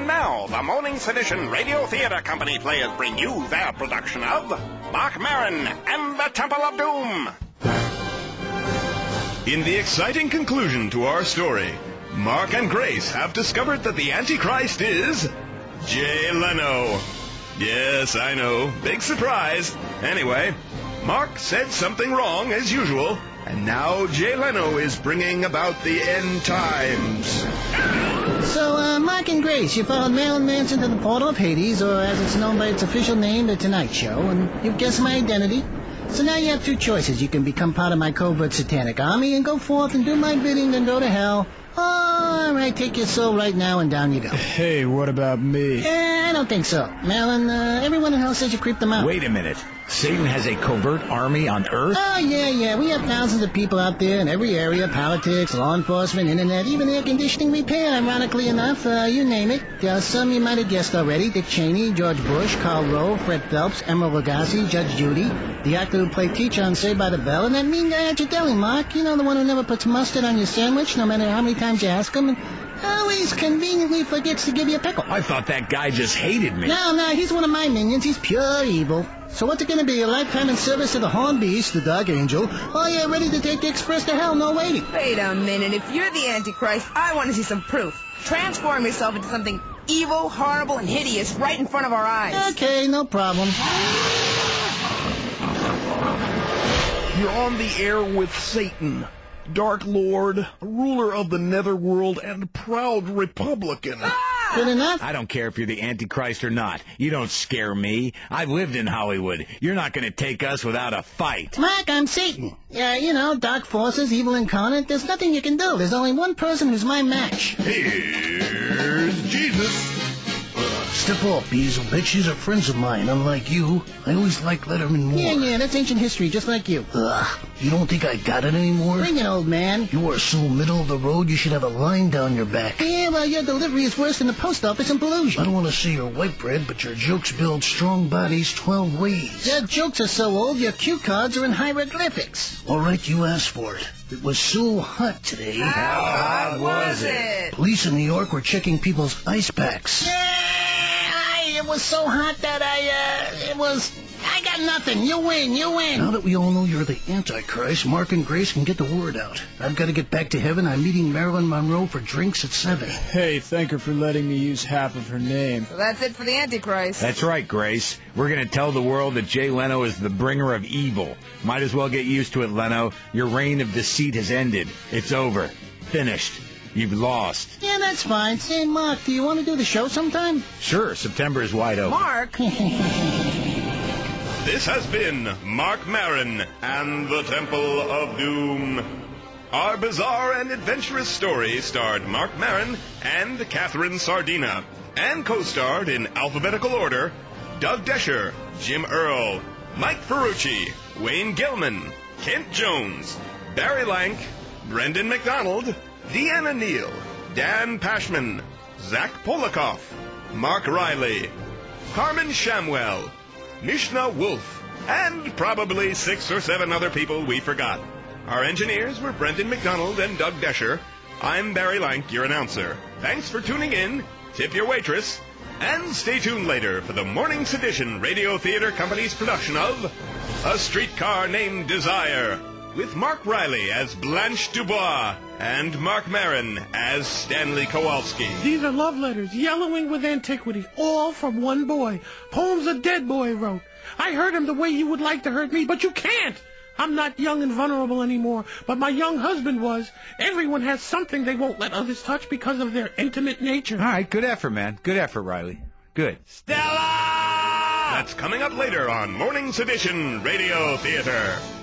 And now, the Morning Sedition Radio Theater Company players bring you their production of Mark Maron and the Temple of Doom. In the exciting conclusion to our story, Mark and Grace have discovered that the Antichrist is Jay Leno. Yes, I know. Big surprise. Anyway, Mark said something wrong as usual, and now Jay Leno is bringing about the end times. So, Mark and Grace, you followed Marilyn Manson to the portal of Hades, or as it's known by its official name, The Tonight Show, and you've guessed my identity. So now you have two choices. You can become part of my covert satanic army and go forth and do my bidding, then go to hell. All right, take your soul right now, and down you go. Hey, what about me? I don't think so. Marilyn, everyone in hell says you creeped them out. Wait a minute. Satan has a covert army on Earth? Oh, yeah. We have thousands of people out there in every area. Politics, law enforcement, internet, even air conditioning repair, ironically enough. You name it. There are some you might have guessed already. Dick Cheney, George Bush, Karl Rove, Fred Phelps, Emerald Lagasse, Judge Judy, the actor who played teacher on Saved by the Bell, and that mean guy at your deli, Mark. You know, the one who never puts mustard on your sandwich, no matter how many times you ask him, and always conveniently forgets to give you a pickle. I thought that guy just hated me. No, he's one of my minions. He's pure evil. So what's it going to be, a lifetime in service to the Horned Beast, the Dark Angel? Oh, yeah, ready to take the Express to hell, no waiting. Wait a minute. If you're the Antichrist, I want to see some proof. Transform yourself into something evil, horrible, and hideous right in front of our eyes. Okay, no problem. You're on the air with Satan, Dark Lord, ruler of the Netherworld, and proud Republican. Good enough? I don't care if you're the Antichrist or not. You don't scare me. I've lived in Hollywood. You're not going to take us without a fight. Mark, I'm Satan. Yeah, dark forces, evil incarnate. There's nothing you can do. There's only one person who's my match. Here's Jesus. Step off, Beezle, bitch. These are friends of mine, unlike you. I always liked Letterman more. Yeah, that's ancient history, just like you. You don't think I got it anymore? Bring it, old man. You are so middle of the road, you should have a line down your back. Yeah, well, your delivery is worse than the post office in Pelusion. I don't want to see your white bread, but your jokes build strong bodies 12 ways. Your jokes are so old, your cue cards are in hieroglyphics. All right, you asked for it. It was so hot today. How hot was it? Police in New York were checking people's ice packs. It was so hot that I got nothing. You win. Now that we all know you're the Antichrist, Mark and Grace can get the word out. I've got to get back to heaven. I'm meeting Marilyn Monroe for drinks at 7. Hey, thank her for letting me use half of her name. So that's it for the Antichrist. That's right, Grace. We're going to tell the world that Jay Leno is the bringer of evil. Might as well get used to it, Leno. Your reign of deceit has ended. It's over. Finished. You've lost. Yeah, that's fine. Say, Mark, do you want to do the show sometime? Sure, September is wide open. Mark? This has been Mark Maron and the Temple of Doom. Our bizarre and adventurous story starred Mark Maron and Catherine Sardina, and co-starred in alphabetical order Doug Desher, Jim Earl, Mike Ferrucci, Wayne Gilman, Kent Jones, Barry Lank, Brendan McDonald, Deanna Neal, Dan Pashman, Zach Polikoff, Mark Riley, Carmen Shamwell, Mishna Wolf, and probably 6 or 7 other people we forgot. Our engineers were Brendan McDonald and Doug Desher. I'm Barry Lank, your announcer. Thanks for tuning in, tip your waitress, and stay tuned later for the Morning Sedition Radio Theater Company's production of A Streetcar Named Desire, with Mark Riley as Blanche Dubois and Mark Maron as Stanley Kowalski. These are love letters, yellowing with antiquity, all from one boy. Poems a dead boy wrote. I hurt him the way you would like to hurt me, but you can't. I'm not young and vulnerable anymore, but my young husband was. Everyone has something they won't let others touch because of their intimate nature. All right, good effort, man. Good effort, Riley. Good. Stella! That's coming up later on Morning Sedition Radio Theater.